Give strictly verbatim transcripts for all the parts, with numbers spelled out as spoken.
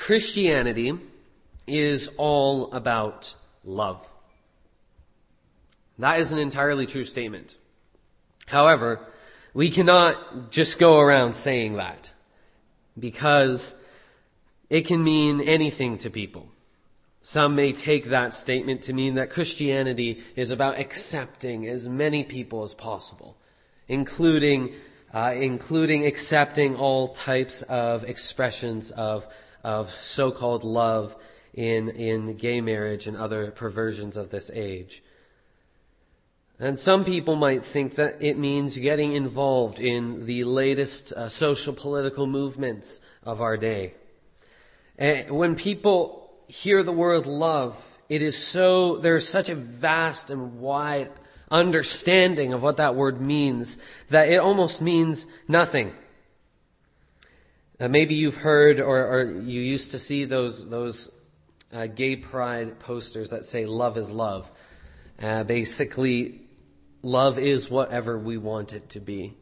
Christianity is all about love. That is an entirely true statement. However, we cannot just go around saying that, because it can mean anything to people. Some may take that statement to mean that Christianity is about accepting as many people as possible, including uh, including accepting all types of expressions of of so-called love in in gay marriage and other perversions of this age. And some people might think that it means getting involved in the latest uh, social political movements of our day. And when people hear the word love, it is so, there's such a vast and wide understanding of what that word means that it almost means nothing. Uh, maybe you've heard or, or you used to see those, those uh, gay pride posters that say love is love. Uh, basically, love is whatever we want it to be.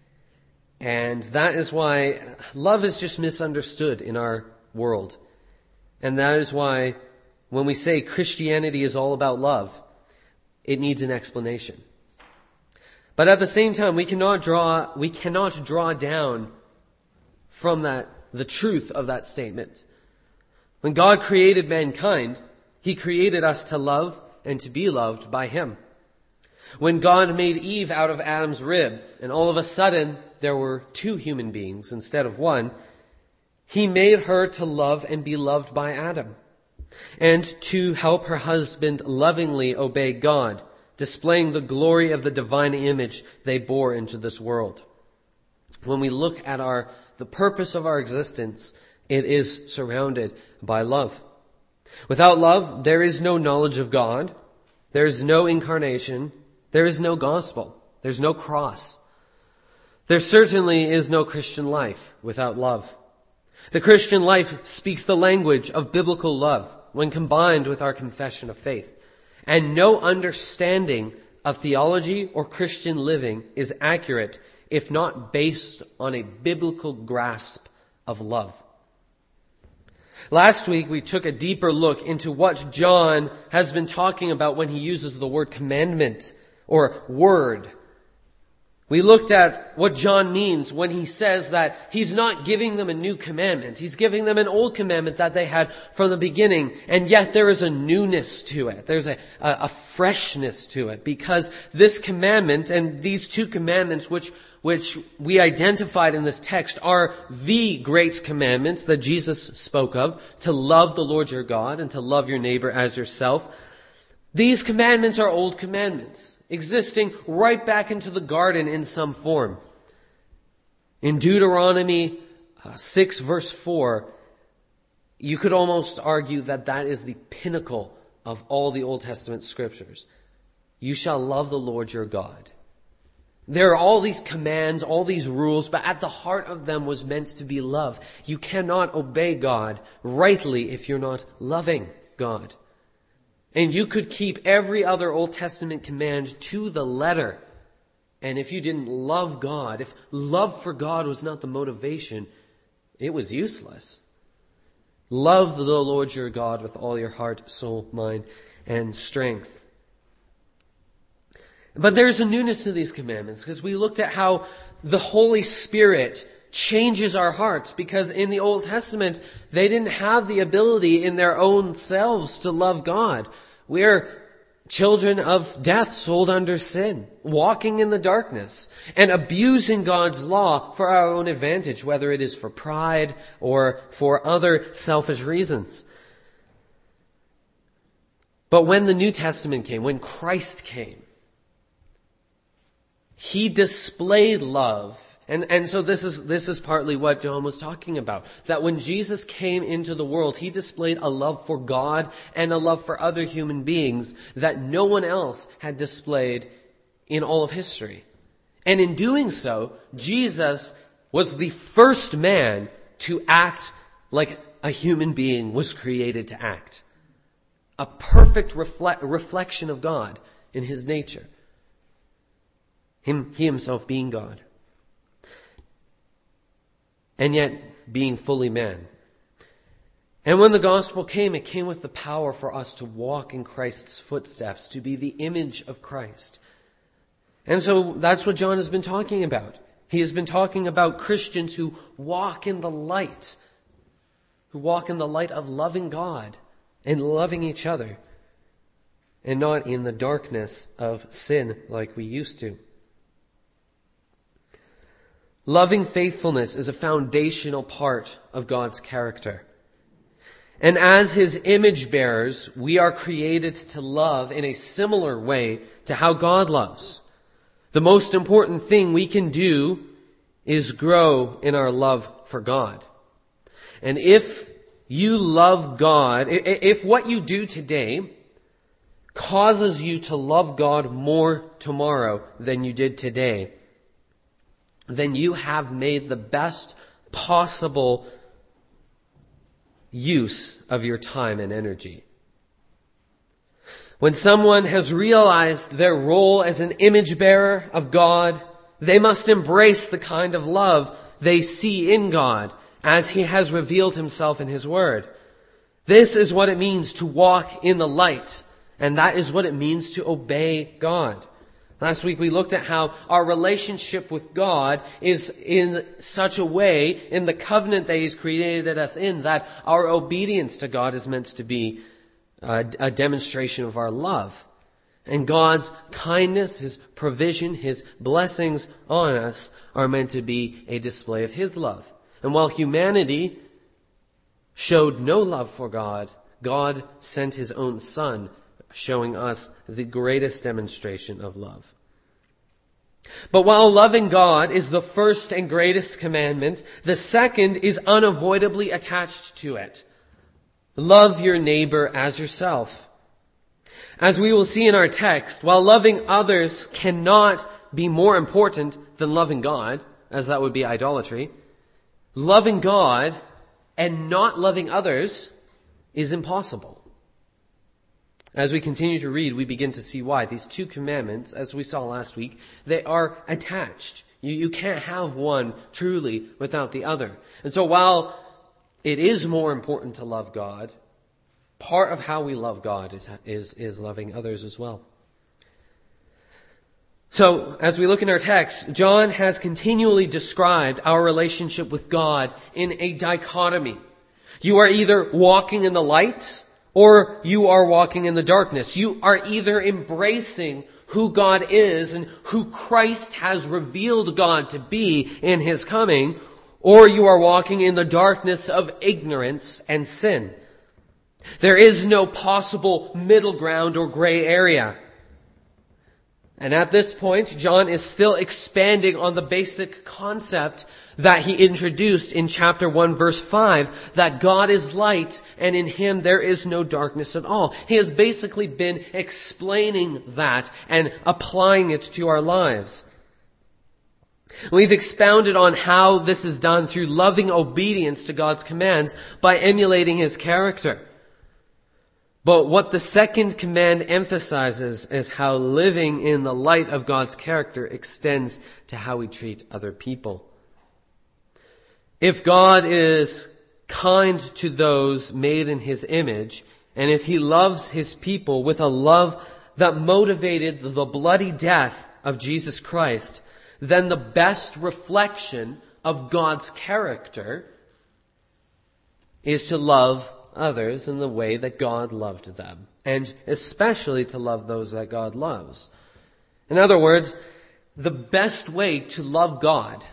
And that is why love is just misunderstood in our world. And that is why when we say Christianity is all about love, it needs an explanation. But at the same time, we cannot draw, we cannot draw down from that the truth of that statement. When God created mankind, He created us to love and to be loved by Him. When God made Eve out of Adam's rib, and all of a sudden there were two human beings instead of one, He made her to love and be loved by Adam, and to help her husband lovingly obey God, displaying the glory of the divine image they bore into this world. When we look at our the purpose of our existence, it is surrounded by love. Without love, there is no knowledge of God, there is no incarnation, there is no gospel, there's no cross. There certainly is no Christian life without love. The Christian life speaks the language of biblical love when combined with our confession of faith. And no understanding of theology or Christian living is accurate if not based on a biblical grasp of love. Last week we took a deeper look into what John has been talking about when he uses the word commandment or word. We looked at what John means when he says that he's not giving them a new commandment. He's giving them an old commandment that they had from the beginning. And yet there is a newness to it. There's a, a, a freshness to it. Because this commandment and these two commandments which, which we identified in this text are the great commandments that Jesus spoke of. To love the Lord your God and to love your neighbor as yourself. These commandments are old commandments, existing right back into the garden in some form. In Deuteronomy uh, six verse four, you could almost argue that that is the pinnacle of all the Old Testament scriptures. You shall love the Lord your God. There are all these commands, all these rules, but at the heart of them was meant to be love. You cannot obey God rightly if you're not loving God. And you could keep every other Old Testament command to the letter. And if you didn't love God, if love for God was not the motivation, it was useless. Love the Lord your God with all your heart, soul, mind, and strength. But there's a newness to these commandments because we looked at how the Holy Spirit changes our hearts, because in the Old Testament, they didn't have the ability in their own selves to love God. We're children of death, sold under sin, walking in the darkness, and abusing God's law for our own advantage, whether it is for pride or for other selfish reasons. But when the New Testament came, when Christ came, He displayed love. And, and so this is, this is partly what John was talking about. That when Jesus came into the world, He displayed a love for God and a love for other human beings that no one else had displayed in all of history. And in doing so, Jesus was the first man to act like a human being was created to act. A perfect refle- reflection of God in His nature. Him, he Himself being God. And yet being fully man. And when the gospel came, it came with the power for us to walk in Christ's footsteps, to be the image of Christ. And so that's what John has been talking about. He has been talking about Christians who walk in the light, who walk in the light of loving God and loving each other, and not in the darkness of sin like we used to. Loving faithfulness is a foundational part of God's character. And as His image bearers, we are created to love in a similar way to how God loves. The most important thing we can do is grow in our love for God. And if you love God, if what you do today causes you to love God more tomorrow than you did today, then you have made the best possible use of your time and energy. When someone has realized their role as an image bearer of God, they must embrace the kind of love they see in God as He has revealed Himself in His Word. This is what it means to walk in the light, and that is what it means to obey God. Last week we looked at how our relationship with God is in such a way, in the covenant that He's created us in, that our obedience to God is meant to be a, a demonstration of our love. And God's kindness, His provision, His blessings on us are meant to be a display of His love. And while humanity showed no love for God, God sent His own Son, showing us the greatest demonstration of love. But while loving God is the first and greatest commandment, the second is unavoidably attached to it. Love your neighbor as yourself. As we will see in our text, while loving others cannot be more important than loving God, as that would be idolatry, loving God and not loving others is impossible. As we continue to read, we begin to see why. These two commandments, as we saw last week, they are attached. You, you can't have one truly without the other. And so while it is more important to love God, part of how we love God is, is, is loving others as well. So, as we look in our text, John has continually described our relationship with God in a dichotomy. You are either walking in the light, or you are walking in the darkness. You are either embracing who God is and who Christ has revealed God to be in His coming, or you are walking in the darkness of ignorance and sin. There is no possible middle ground or gray area. And at this point, John is still expanding on the basic concept that he introduced in chapter one, verse five, that God is light and in Him there is no darkness at all. He has basically been explaining that and applying it to our lives. We've expounded on how this is done through loving obedience to God's commands by emulating His character. But what the second command emphasizes is how living in the light of God's character extends to how we treat other people. If God is kind to those made in His image, and if He loves His people with a love that motivated the bloody death of Jesus Christ, then the best reflection of God's character is to love others in the way that God loved them, and especially to love those that God loves. In other words, the best way to love God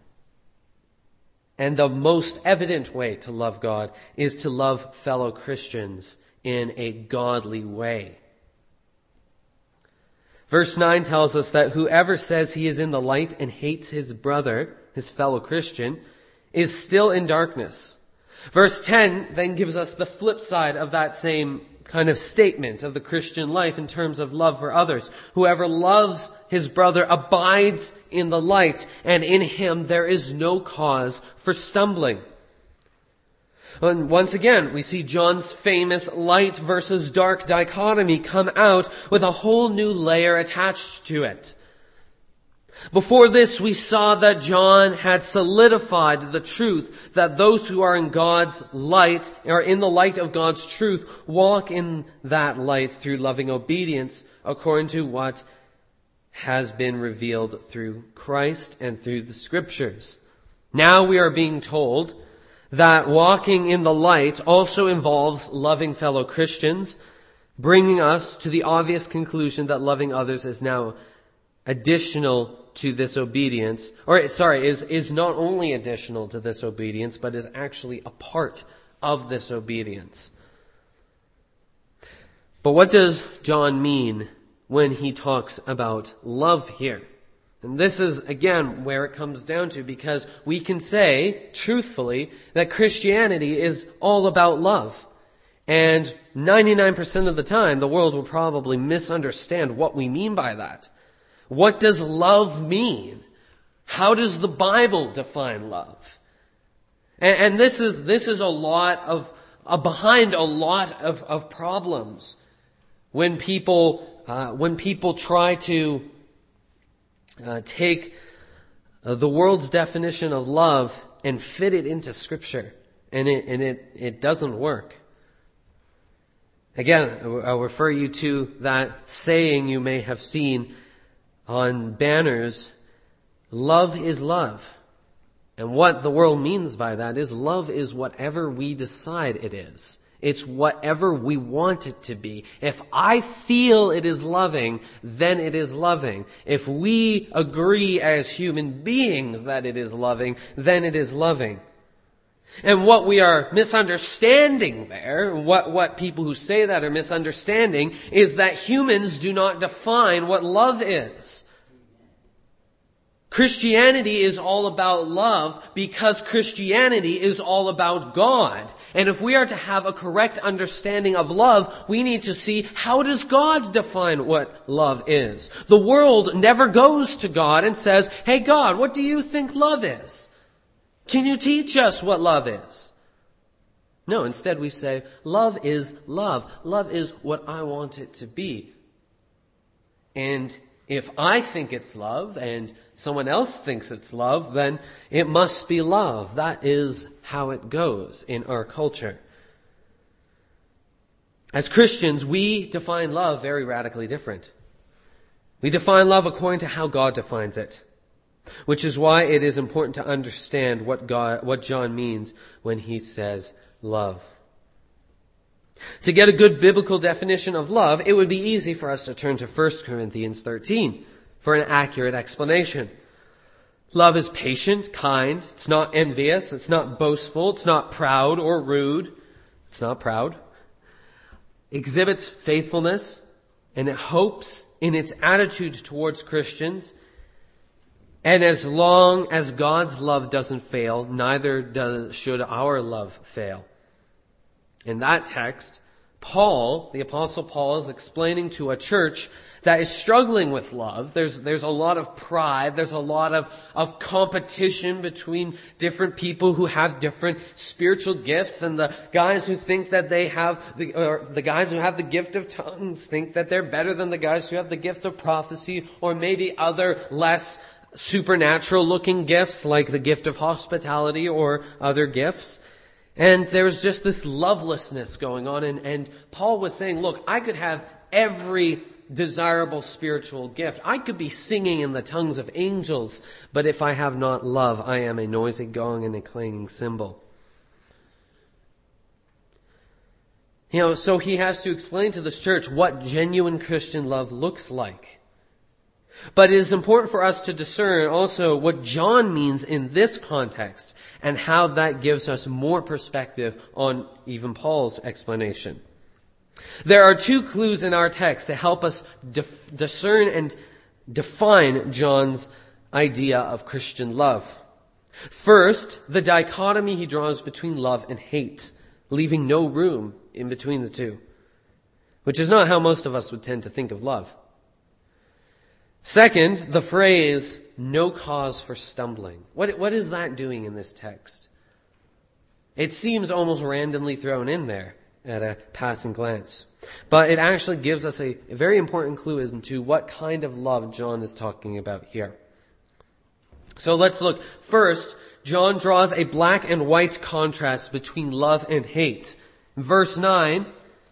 and the most evident way to love God is to love fellow Christians in a godly way. Verse nine tells us that whoever says he is in the light and hates his brother, his fellow Christian, is still in darkness. Verse ten then gives us the flip side of that same kind of statement of the Christian life in terms of love for others. Whoever loves his brother abides in the light, and in him there is no cause for stumbling. And once again, we see John's famous light versus dark dichotomy come out with a whole new layer attached to it. Before this, we saw that John had solidified the truth that those who are in God's light, or in the light of God's truth, walk in that light through loving obedience according to what has been revealed through Christ and through the Scriptures. Now we are being told that walking in the light also involves loving fellow Christians, bringing us to the obvious conclusion that loving others is now additional to this obedience, or sorry, is, is not only additional to this obedience, but is actually a part of this obedience. But what does John mean when he talks about love here? And this is, again, where it comes down to, because we can say, truthfully, that Christianity is all about love. And ninety-nine percent of the time, the world will probably misunderstand what we mean by that. What does love mean? How does the Bible define love? And, and this is this is a lot of uh, behind a lot of, of problems when people uh, when people try to uh, take uh, the world's definition of love and fit it into Scripture, and it and it it doesn't work. Again, I'll refer you to that saying you may have seen on banners, love is love. And what the world means by that is love is whatever we decide it is. It's whatever we want it to be. If I feel it is loving, then it is loving. If we agree as human beings that it is loving, then it is loving. And what we are misunderstanding there, what, what people who say that are misunderstanding, is that humans do not define what love is. Christianity is all about love because Christianity is all about God. And if we are to have a correct understanding of love, we need to see, how does God define what love is? The world never goes to God and says, hey God, what do you think love is? Can you teach us what love is? No, instead we say, love is love. Love is what I want it to be. And if I think it's love and someone else thinks it's love, then it must be love. That is how it goes in our culture. As Christians, we define love very radically different. We define love according to how God defines it. Which is why it is important to understand what God, what John means when he says love. To get a good biblical definition of love, it would be easy for us to turn to First Corinthians thirteen for an accurate explanation. Love is patient, kind, it's not envious, it's not boastful, it's not proud or rude. It's not proud. Exhibits faithfulness, and it hopes in its attitudes towards Christians. And as long as God's love doesn't fail, neither does, should our love fail. In that text, Paul, the Apostle Paul, is explaining to a church that is struggling with love. There's, there's a lot of pride. There's a lot of, of competition between different people who have different spiritual gifts. And the guys who think that they have, the, or the guys who have the gift of tongues think that they're better than the guys who have the gift of prophecy, or maybe other less supernatural looking gifts like the gift of hospitality or other gifts. And there's just this lovelessness going on. And, and Paul was saying, look, I could have every desirable spiritual gift. I could be singing in the tongues of angels, but if I have not love, I am a noisy gong and a clanging cymbal. You know, so he has to explain to this church what genuine Christian love looks like. But it is important for us to discern also what John means in this context and how that gives us more perspective on even Paul's explanation. There are two clues in our text to help us dif- discern and define John's idea of Christian love. First, the dichotomy he draws between love and hate, leaving no room in between the two, which is not how most of us would tend to think of love. Second, the phrase, no cause for stumbling. What, what is that doing in this text? It seems almost randomly thrown in there at a passing glance. But it actually gives us a, a very important clue as to what kind of love John is talking about here. So let's look. First, John draws a black and white contrast between love and hate. Verse nine,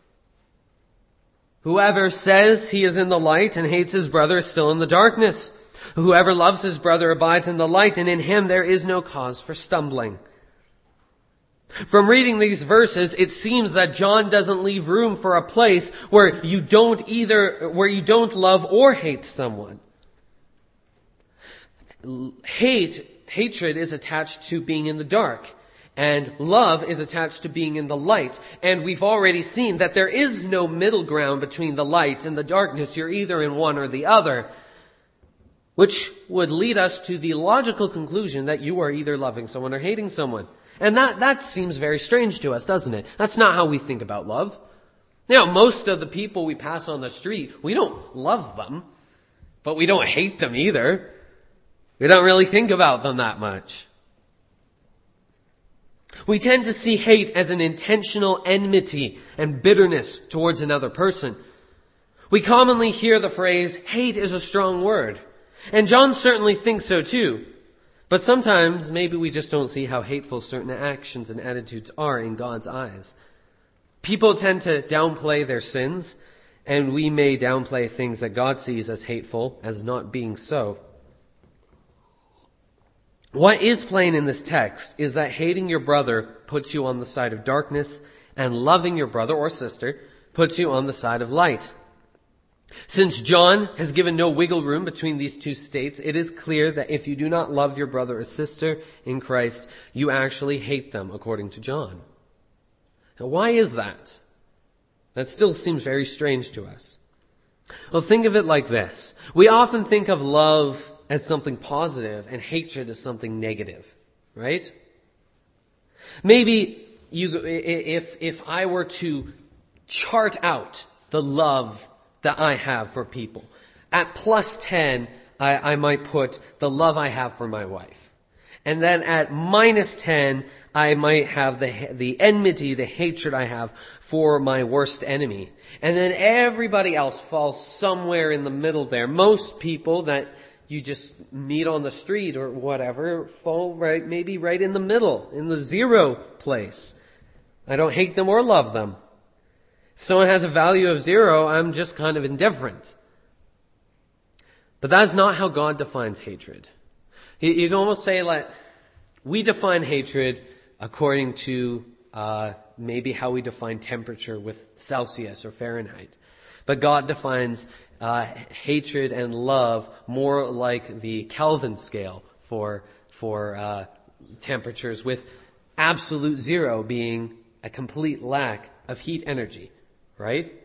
whoever says he is in the light and hates his brother is still in the darkness. Whoever loves his brother abides in the light, and in him there is no cause for stumbling. From reading these verses, it seems that John doesn't leave room for a place where you don't either, where you don't love or hate someone. Hate, hatred is attached to being in the dark, and love is attached to being in the light. And we've already seen that there is no middle ground between the light and the darkness. You're either in one or the other, which would lead us to the logical conclusion that you are either loving someone or hating someone. And that, that seems very strange to us, doesn't it? That's not how we think about love. You know, most of the people we pass on the street, we don't love them, but we don't hate them either. We don't really think about them that much. We tend to see hate as an intentional enmity and bitterness towards another person. We commonly hear the phrase, hate is a strong word. And John certainly thinks so too. But sometimes maybe we just don't see how hateful certain actions and attitudes are in God's eyes. People tend to downplay their sins, and we may downplay things that God sees as hateful as not being so. What is plain in this text is that hating your brother puts you on the side of darkness, and loving your brother or sister puts you on the side of light. Since John has given no wiggle room between these two states, it is clear that if you do not love your brother or sister in Christ, you actually hate them, according to John. Now, why is that? That still seems very strange to us. Well, think of it like this. We often think of love as something positive and hatred as something negative, right? Maybe you, if, if I were to chart out the love that I have for people, at plus ten, I, I might put the love I have for my wife. And then at minus ten, I might have the, the enmity, the hatred I have for my worst enemy. And then everybody else falls somewhere in the middle there. Most people that you just meet on the street or whatever fall right, maybe right in the middle, in the zero place. I don't hate them or love them. If someone has a value of zero, I'm just kind of indifferent. But that's not how God defines hatred. You can almost say like, we define hatred according to uh, maybe how we define temperature with Celsius or Fahrenheit. But God defines uh, hatred and love more like the Kelvin scale for for uh, temperatures, with absolute zero being a complete lack of heat energy. Right?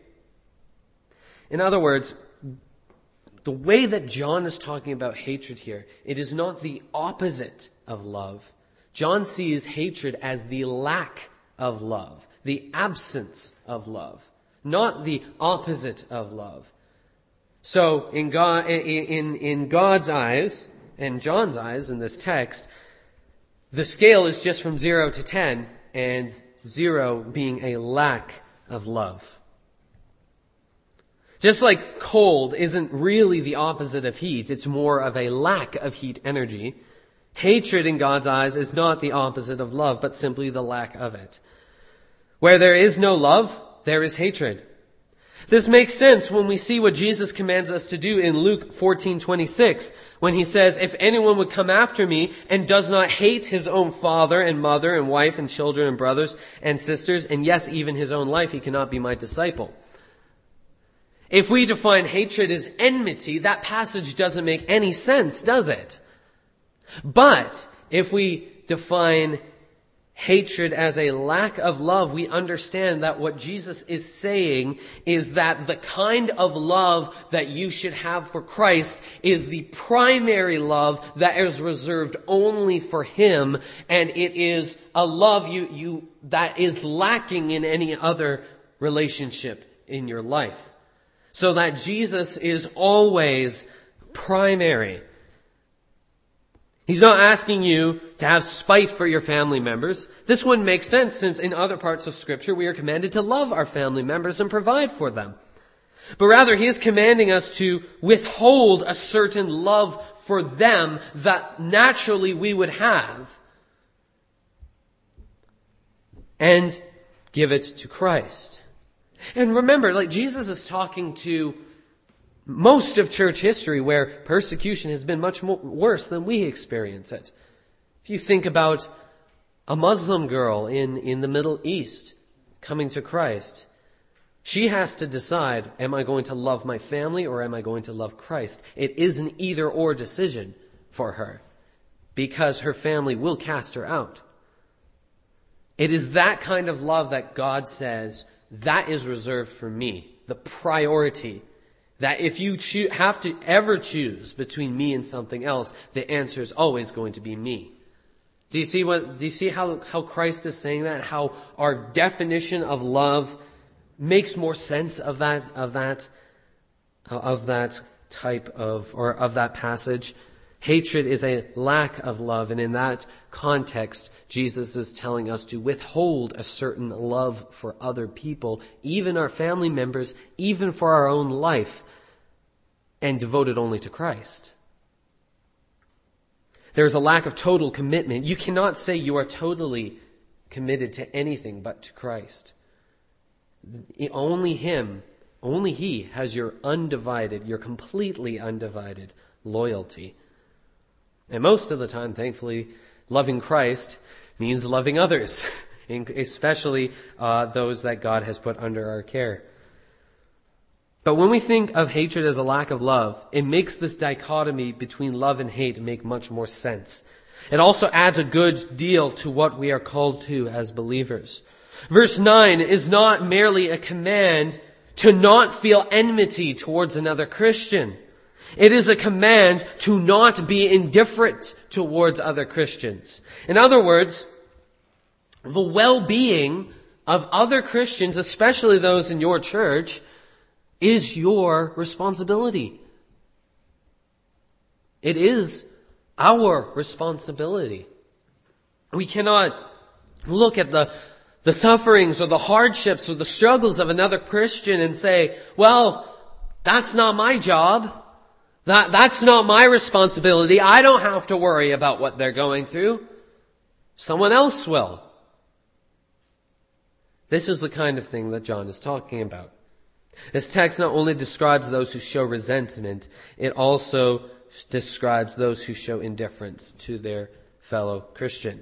In other words, the way that John is talking about hatred here, it is not the opposite of love. John sees hatred as the lack of love, the absence of love, not the opposite of love. So in God, in, in God's eyes, and John's eyes in this text, the scale is just from zero to ten, and zero being a lack of love. Just like cold isn't really the opposite of heat, it's more of a lack of heat energy. Hatred in God's eyes is not the opposite of love, but simply the lack of it. Where there is no love, there is hatred. This makes sense when we see what Jesus commands us to do in Luke fourteen twenty-six, when he says, if anyone would come after me and does not hate his own father and mother and wife and children and brothers and sisters, and yes, even his own life, he cannot be my disciple. If we define hatred as enmity, that passage doesn't make any sense, does it? But if we define hatred as a lack of love, we understand that what Jesus is saying is that the kind of love that you should have for Christ is the primary love that is reserved only for Him, and it is a love you, you that is lacking in any other relationship in your life. So that Jesus is always primary. He's not asking you to have spite for your family members. This wouldn't make sense, since in other parts of Scripture we are commanded to love our family members and provide for them. But rather, he is commanding us to withhold a certain love for them that naturally we would have and give it to Christ. And remember, like Jesus is talking to most of church history where persecution has been much more, worse than we experience it. If you think about a Muslim girl in, in the Middle East coming to Christ, she has to decide, am I going to love my family or am I going to love Christ? It is an either-or decision for her because her family will cast her out. It is that kind of love that God says, that is reserved for me, the priority. That if you choo- have to ever choose between me and something else, the answer is always going to be me. Do you see what? Do you see how, how Christ is saying that? How our definition of love makes more sense of that of that of that type of or of that passage? Hatred is a lack of love, and in that context, Jesus is telling us to withhold a certain love for other people, even our family members, even for our own life, and devote it only to Christ. There's a lack of total commitment. You cannot say you are totally committed to anything but to Christ. Only Him, only He has your undivided, your completely undivided loyalty. And most of the time, thankfully, loving Christ means loving others, especially uh, those that God has put under our care. But when we think of hatred as a lack of love, it makes this dichotomy between love and hate make much more sense. It also adds a good deal to what we are called to as believers. Verse nine is not merely a command to not feel enmity towards another Christian. It is a command to not be indifferent towards other Christians. In other words, the well-being of other Christians, especially those in your church, is your responsibility. It is our responsibility. We cannot look at the, the sufferings or the hardships or the struggles of another Christian and say, well, that's not my job. That, that's not my responsibility. I don't have to worry about what they're going through. Someone else will. This is the kind of thing that John is talking about. This text not only describes those who show resentment, it also describes those who show indifference to their fellow Christian.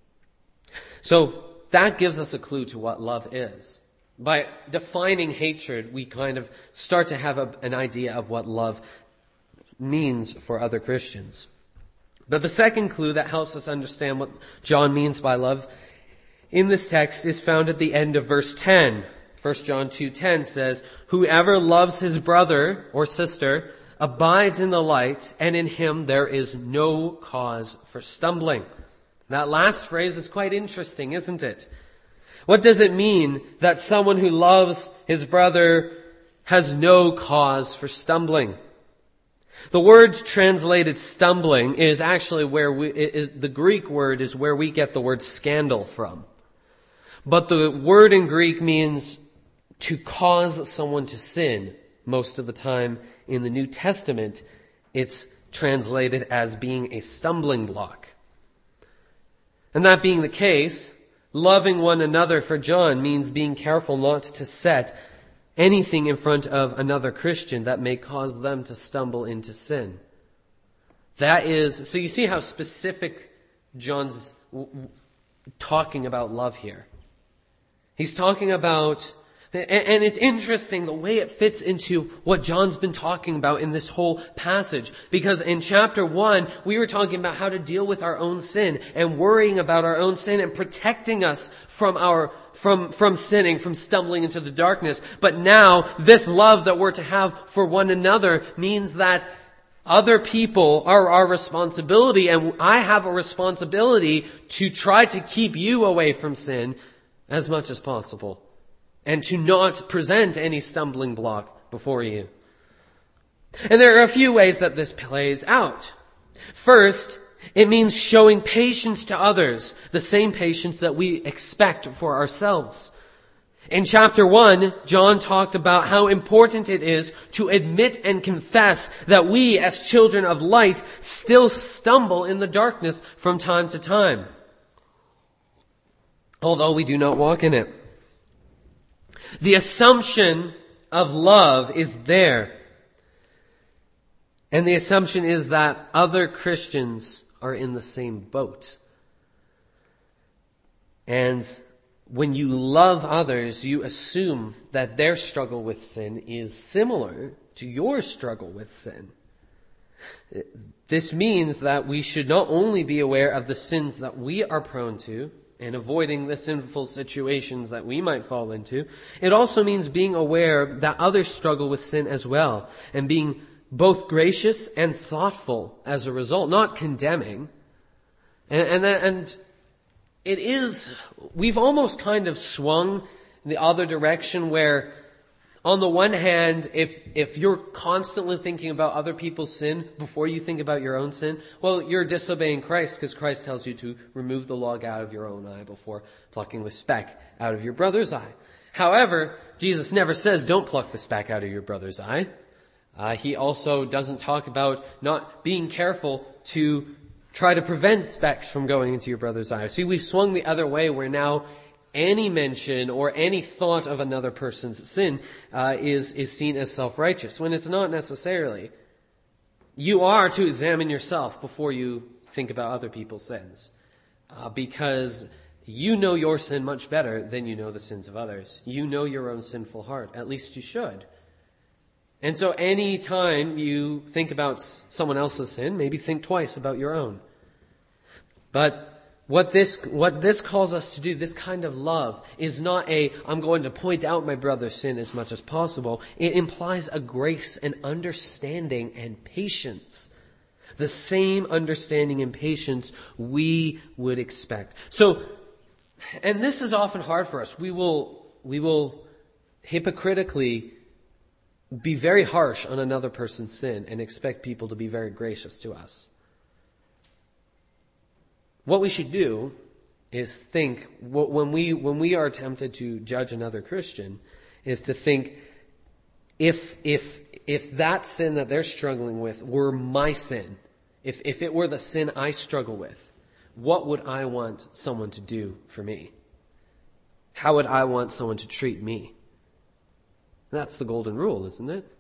So that gives us a clue to what love is. By defining hatred, we kind of start to have a, an idea of what love means for other Christians. But the second clue that helps us understand what John means by love in this text is found at the end of verse ten. First John two ten says, "Whoever loves his brother or sister abides in the light, and in him there is no cause for stumbling." That last phrase is quite interesting, isn't it? What does it mean that someone who loves his brother has no cause for stumbling? The word translated stumbling is actually where we, it is, the Greek word is where we get the word scandal from. But the word in Greek means to cause someone to sin. Most of the time in the New Testament, it's translated as being a stumbling block. And that being the case, loving one another for John means being careful not to set anything in front of another Christian that may cause them to stumble into sin. That is, so you see how specific John's talking about love here. He's talking about, and it's interesting the way it fits into what John's been talking about in this whole passage. Because in chapter one, we were talking about how to deal with our own sin and worrying about our own sin and protecting us from our From, from sinning, from stumbling into the darkness. But now, this love that we're to have for one another means that other people are our responsibility, and I have a responsibility to try to keep you away from sin as much as possible, and to not present any stumbling block before you. And there are a few ways that this plays out. First, it means showing patience to others, the same patience that we expect for ourselves. In chapter one, John talked about how important it is to admit and confess that we, as children of light, still stumble in the darkness from time to time, although we do not walk in it. The assumption of love is there. And the assumption is that other Christians are in the same boat. And when you love others, you assume that their struggle with sin is similar to your struggle with sin. This means that we should not only be aware of the sins that we are prone to and avoiding the sinful situations that we might fall into, it also means being aware that others struggle with sin as well and being both gracious and thoughtful as a result, not condemning. And, and, and it is, we've almost kind of swung the other direction where, on the one hand, if, if you're constantly thinking about other people's sin before you think about your own sin, well, you're disobeying Christ because Christ tells you to remove the log out of your own eye before plucking the speck out of your brother's eye. However, Jesus never says don't pluck the speck out of your brother's eye. Uh, he also doesn't talk about not being careful to try to prevent specks from going into your brother's eye. See, we've swung the other way where now any mention or any thought of another person's sin uh, is, is seen as self-righteous, when it's not necessarily. You are to examine yourself before you think about other people's sins, uh, because you know your sin much better than you know the sins of others. You know your own sinful heart. At least you should. And so any time you think about someone else's sin, maybe think twice about your own. But what this, what this calls us to do, this kind of love, is not a, I'm going to point out my brother's sin as much as possible. It implies a grace and understanding and patience. The same understanding and patience we would expect. So, and this is often hard for us. We will, we will hypocritically be very harsh on another person's sin and expect people to be very gracious to us. What we should do is think, when we when we are tempted to judge another Christian, is to think, if if if that sin that they're struggling with were my sin, if if it were the sin I struggle with, what would I want someone to do for me? How would I want someone to treat me? That's the golden rule, isn't it?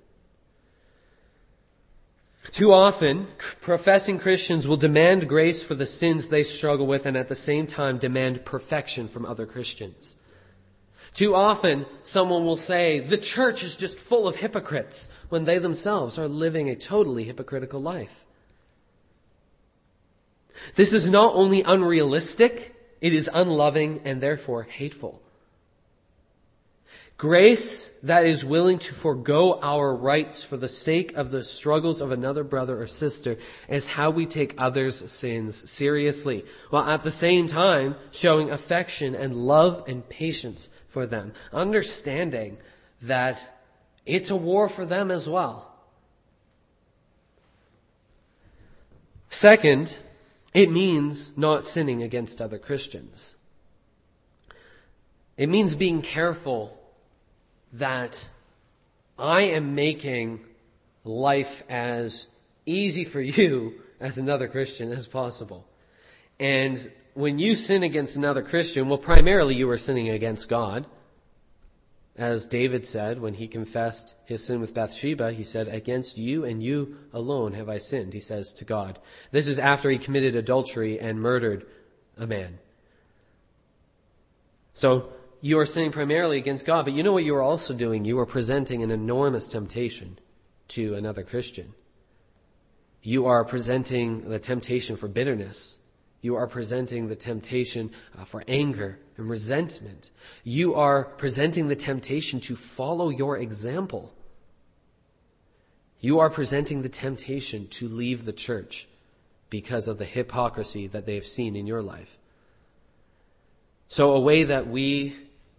Too often, professing Christians will demand grace for the sins they struggle with and at the same time demand perfection from other Christians. Too often, someone will say, the church is just full of hypocrites, when they themselves are living a totally hypocritical life. This is not only unrealistic, it is unloving and therefore hateful. Grace that is willing to forego our rights for the sake of the struggles of another brother or sister is how we take others' sins seriously, while at the same time showing affection and love and patience for them, understanding that it's a war for them as well. Second, it means not sinning against other Christians. It means being careful that I am making life as easy for you as another Christian as possible. And when you sin against another Christian, well, primarily you are sinning against God. As David said when he confessed his sin with Bathsheba, he said, against you and you alone have I sinned, he says to God. This is after he committed adultery and murdered a man. So, you are sinning primarily against God, but you know what you are also doing? You are presenting an enormous temptation to another Christian. You are presenting the temptation for bitterness. You are presenting the temptation uh, for anger and resentment. You are presenting the temptation to follow your example. You are presenting the temptation to leave the church because of the hypocrisy that they have seen in your life. So a way that we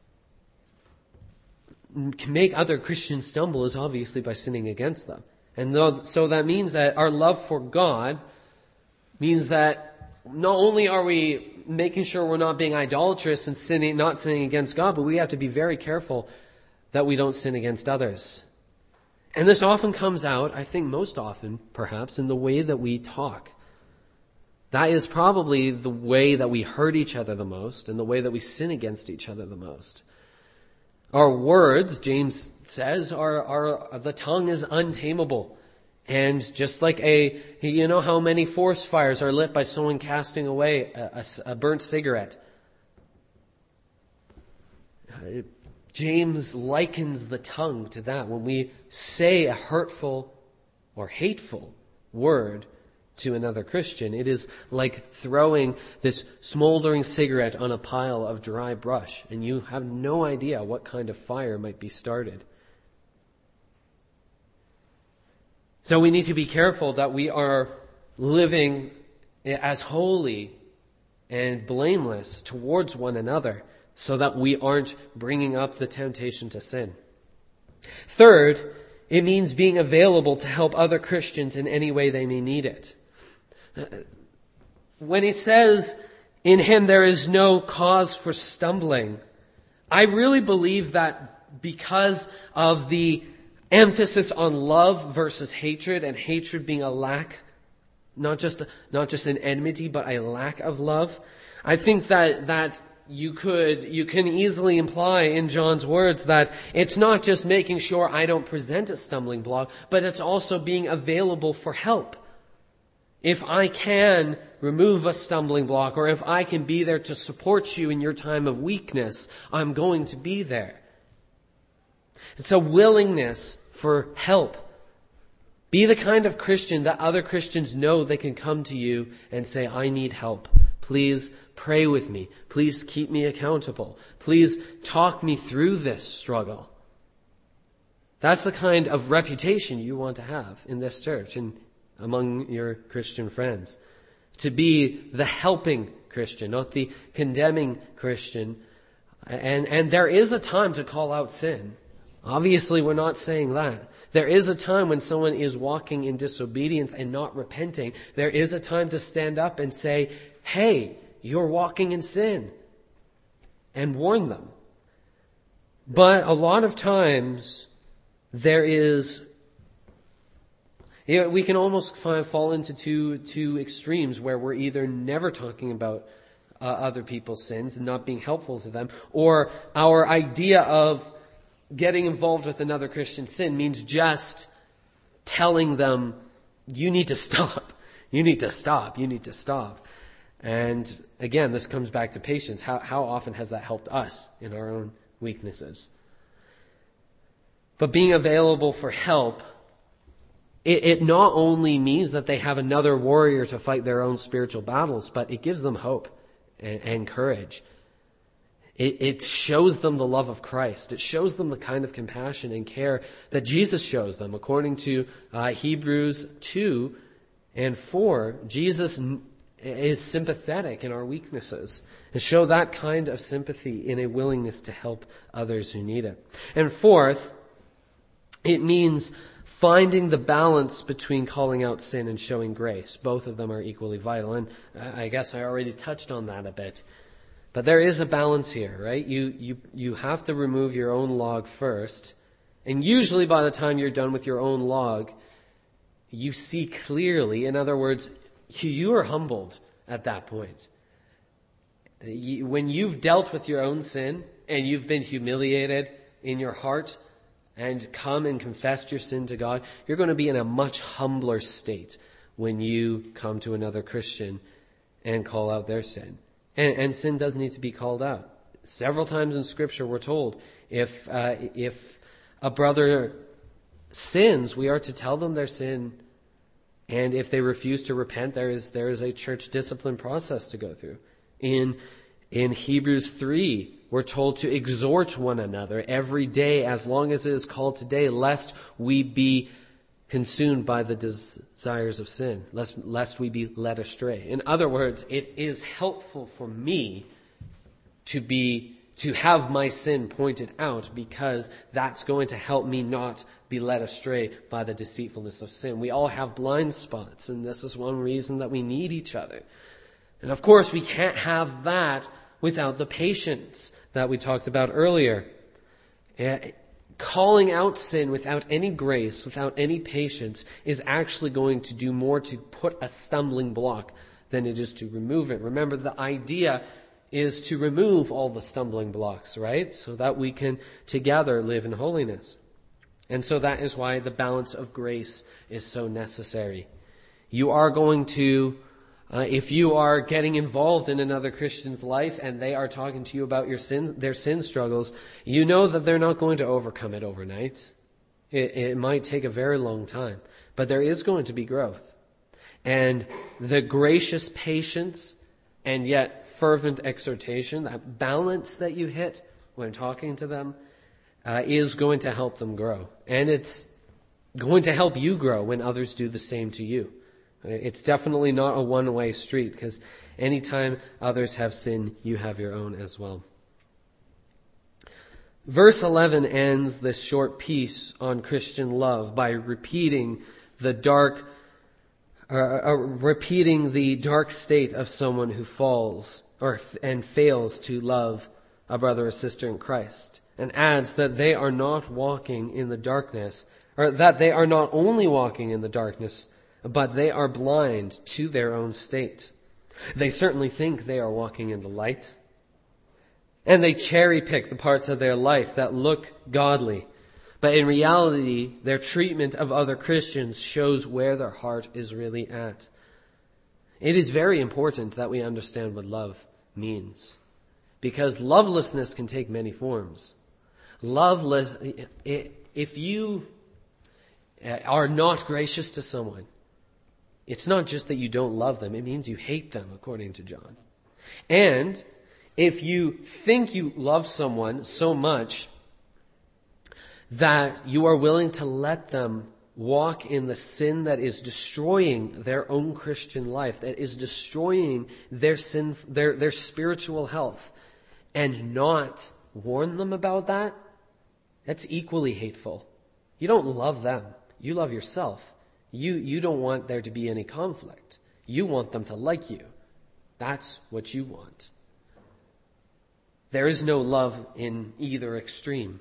can make other Christians stumble is obviously by sinning against them. And though, so that means that our love for God means that not only are we making sure we're not being idolatrous and sinning, not sinning against God, but we have to be very careful that we don't sin against others. And this often comes out, I think most often, perhaps, in the way that we talk. That is probably the way that we hurt each other the most and the way that we sin against each other the most. Our words, James says, are, are the tongue is untamable. And just like a, you know how many forest fires are lit by someone casting away a, a, a burnt cigarette? Uh, James likens the tongue to that. When we say a hurtful or hateful word to another Christian, it is like throwing this smoldering cigarette on a pile of dry brush, and you have no idea what kind of fire might be started. So we need to be careful that we are living as holy and blameless towards one another, so that we aren't bringing up the temptation to sin. Third, it means being available to help other Christians in any way they may need it. When he says, in him there is no cause for stumbling, I really believe that because of the emphasis on love versus hatred, and hatred being a lack, not just, not just an enmity, but a lack of love, I think that, that You could, you can easily imply in John's words that it's not just making sure I don't present a stumbling block, but it's also being available for help. If I can remove a stumbling block, or if I can be there to support you in your time of weakness, I'm going to be there. It's a willingness for help. Be the kind of Christian that other Christians know they can come to you and say, I need help. Please pray with me. Please keep me accountable. Please talk me through this struggle. That's the kind of reputation you want to have in this church and among your Christian friends. To be the helping Christian, not the condemning Christian. And, and there is a time to call out sin. Obviously, we're not saying that. There is a time when someone is walking in disobedience and not repenting. There is a time to stand up and say, hey, you're walking in sin, and warn them. But a lot of times there is, you know, we can almost fall into two, two extremes where we're either never talking about uh, other people's sins and not being helpful to them, or our idea of getting involved with another Christian sin means just telling them, you need to stop, you need to stop, you need to stop. And again, this comes back to patience. How, how often has that helped us in our own weaknesses? But being available for help, it, it not only means that they have another warrior to fight their own spiritual battles, but it gives them hope and, and courage. It, it shows them the love of Christ. It shows them the kind of compassion and care that Jesus shows them. According to uh, Hebrews two and four, Jesus is sympathetic in our weaknesses, and show that kind of sympathy in a willingness to help others who need it. And fourth, it means finding the balance between calling out sin and showing grace. Both of them are equally vital, and I guess I already touched on that a bit. But there is a balance here, right? You you you have to remove your own log first, and usually by the time you're done with your own log, you see clearly. In other words, you are humbled at that point. When you've dealt with your own sin and you've been humiliated in your heart and come and confessed your sin to God, you're going to be in a much humbler state when you come to another Christian and call out their sin. And, and sin does need to be called out. Several times in Scripture we're told if uh, if a brother sins, we are to tell them their sin. And if they refuse to repent, there is there is a church discipline process to go through. In in Hebrews three, we're told to exhort one another every day, as long as it is called today, lest we be consumed by the desires of sin, lest, lest we be led astray. In other words, it is helpful for me to be to have my sin pointed out, because that's going to help me not be led astray by the deceitfulness of sin. We all have blind spots, and this is one reason that we need each other. And of course, we can't have that without the patience that we talked about earlier. Calling out sin without any grace, without any patience, is actually going to do more to put a stumbling block than it is to remove it. Remember, the idea is to remove all the stumbling blocks, right? So that we can together live in holiness. And so that is why the balance of grace is so necessary. You are going to, uh, if you are getting involved in another Christian's life and they are talking to you about your sin, their sin struggles, you know that they're not going to overcome it overnight. It, it might take a very long time, but there is going to be growth. And the gracious patience and yet fervent exhortation, that balance that you hit when talking to them, uh, is going to help them grow. And it's going to help you grow when others do the same to you. It's definitely not a one-way street, because anytime others have sin, you have your own as well. Verse eleven ends this short piece on Christian love by repeating the dark, uh, uh, repeating the dark state of someone who falls or and fails to love a brother or sister in Christ, and adds that they are not walking in the darkness, or that they are not only walking in the darkness, but they are blind to their own state. They certainly think they are walking in the light, and they cherry pick the parts of their life that look godly. But in reality, their treatment of other Christians shows where their heart is really at. It is very important that we understand what love means, because lovelessness can take many forms. Loveless, if you are not gracious to someone, it's not just that you don't love them, it means you hate them, according to John. And if you think you love someone so much that you are willing to let them walk in the sin that is destroying their own Christian life, that is destroying their sin, their, their spiritual health, and not warn them about that, that's equally hateful. You don't love them. You love yourself. You, you don't want there to be any conflict. You want them to like you. That's what you want. There is no love in either extreme.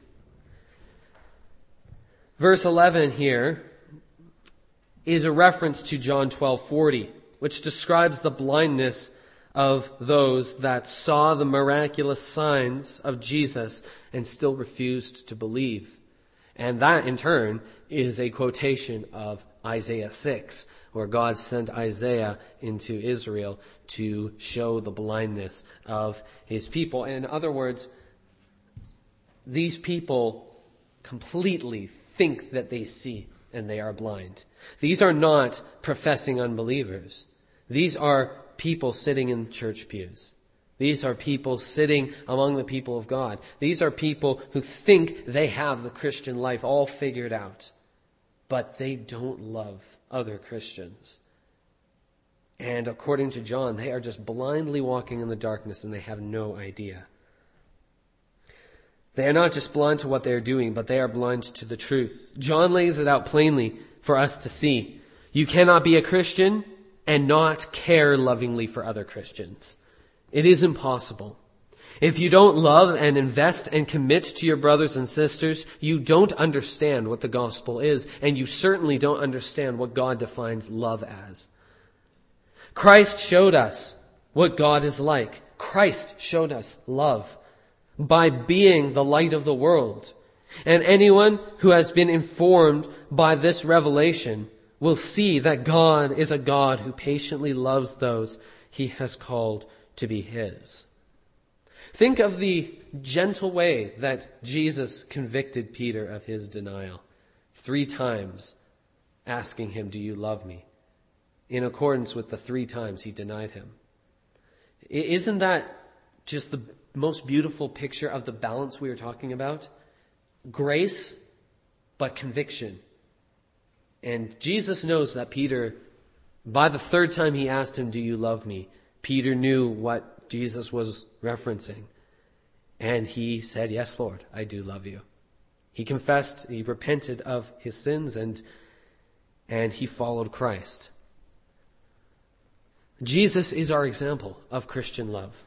Verse eleven here is a reference to John twelve forty, which describes the blindness of those that saw the miraculous signs of Jesus and still refused to believe. And that, in turn, is a quotation of Isaiah six, where God sent Isaiah into Israel to show the blindness of his people. And in other words, these people completely think that they see and they are blind. These are not professing unbelievers. These are people sitting in church pews. These are people sitting among the people of God. These are people who think they have the Christian life all figured out, but they don't love other Christians. And according to John, they are just blindly walking in the darkness and they have no idea. They are not just blind to what they are doing, but they are blind to the truth. John lays it out plainly for us to see. You cannot be a Christian and not care lovingly for other Christians. It is impossible. If you don't love and invest and commit to your brothers and sisters, you don't understand what the gospel is, and you certainly don't understand what God defines love as. Christ showed us what God is like. Christ showed us love by being the light of the world. And anyone who has been informed by this revelation will see that God is a God who patiently loves those he has called to be his. Think of the gentle way that Jesus convicted Peter of his denial. Three times asking him, "Do you love me?" in accordance with the three times he denied him. Isn't that just the most beautiful picture of the balance we were talking about? Grace, but conviction. And Jesus knows that Peter, by the third time he asked him, "Do you love me?" Peter knew what Jesus was referencing. And he said, "Yes, Lord, I do love you." He confessed, he repented of his sins, and, and he followed Christ. Jesus is our example of Christian love.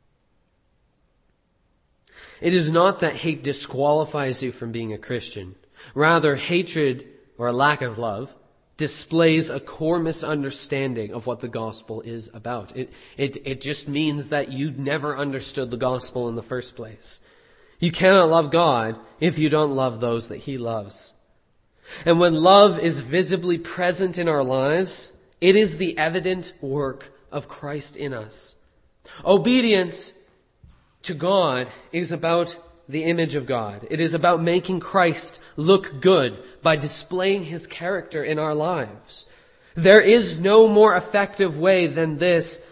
It is not that hate disqualifies you from being a Christian. Rather, hatred or a lack of love displays a core misunderstanding of what the gospel is about. It, it, it just means that you never understood the gospel in the first place. You cannot love God if you don't love those that He loves. And when love is visibly present in our lives, it is the evident work of Christ in us. Obedience to God is about the image of God. It is about making Christ look good by displaying His character in our lives. There is no more effective way than this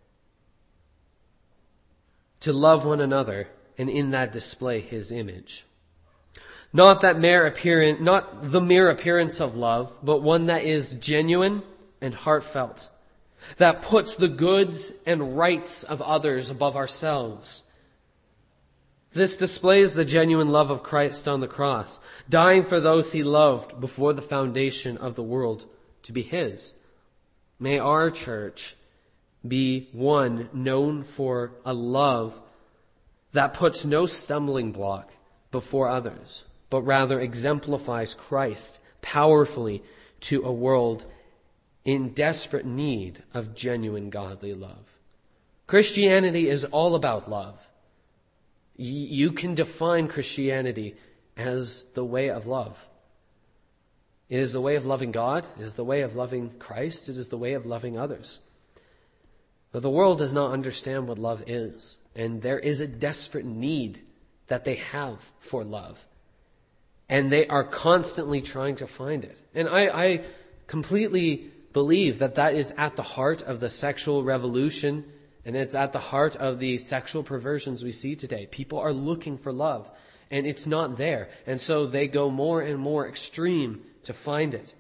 to love one another and in that display His image. Not that mere appearance, not the mere appearance of love, but one that is genuine and heartfelt, that puts the goods and rights of others above ourselves. This displays the genuine love of Christ on the cross, dying for those He loved before the foundation of the world to be His. May our church be one known for a love that puts no stumbling block before others, but rather exemplifies Christ powerfully to a world in desperate need of genuine godly love. Christianity is all about love. You can define Christianity as the way of love. It is the way of loving God. It is the way of loving Christ. It is the way of loving others. But the world does not understand what love is. And there is a desperate need that they have for love. And they are constantly trying to find it. And I, I completely believe that that is at the heart of the sexual revolution. And it's at the heart of the sexual perversions we see today. People are looking for love, and it's not there. And so they go more and more extreme to find it.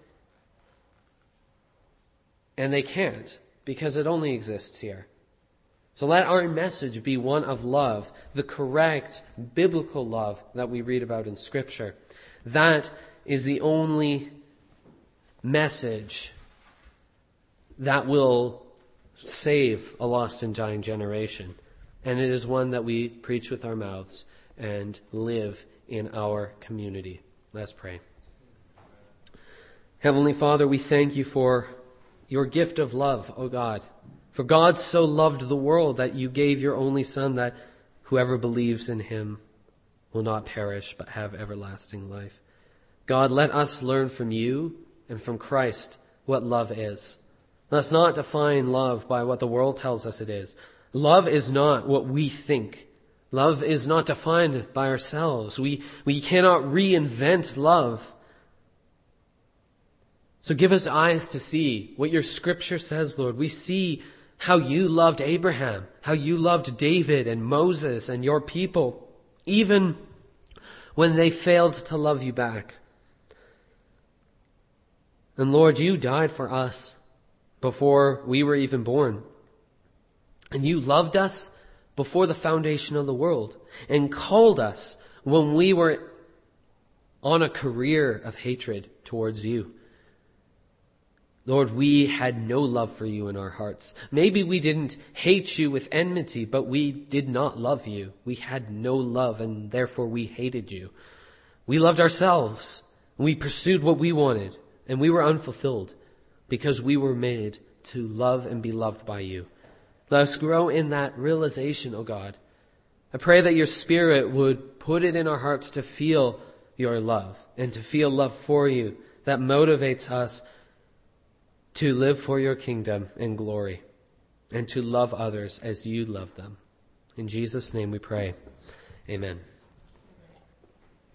And they can't, because it only exists here. So let our message be one of love, the correct biblical love that we read about in Scripture. That is the only message that will save a lost and dying generation. And it is one that we preach with our mouths and live in our community. Let's pray. Heavenly Father, we thank You for Your gift of love, O God. For God so loved the world that You gave Your only Son, that whoever believes in Him will not perish but have everlasting life. God, let us learn from You and from Christ what love is. Let's not define love by what the world tells us it is. Love is not what we think. Love is not defined by ourselves. We, we cannot reinvent love. So give us eyes to see what Your Scripture says, Lord. We see how You loved Abraham, how You loved David and Moses and Your people, even when they failed to love You back. And Lord, You died for us before we were even born. And You loved us before the foundation of the world and called us when we were on a career of hatred towards You. Lord, we had no love for You in our hearts. Maybe we didn't hate You with enmity, but we did not love You. We had no love, and therefore we hated You. We loved ourselves. We pursued what we wanted, and we were unfulfilled, because we were made to love and be loved by You. Let us grow in that realization, O God. I pray that Your Spirit would put it in our hearts to feel Your love and to feel love for You that motivates us to live for Your kingdom and glory and to love others as You love them. In Jesus' name we pray. Amen.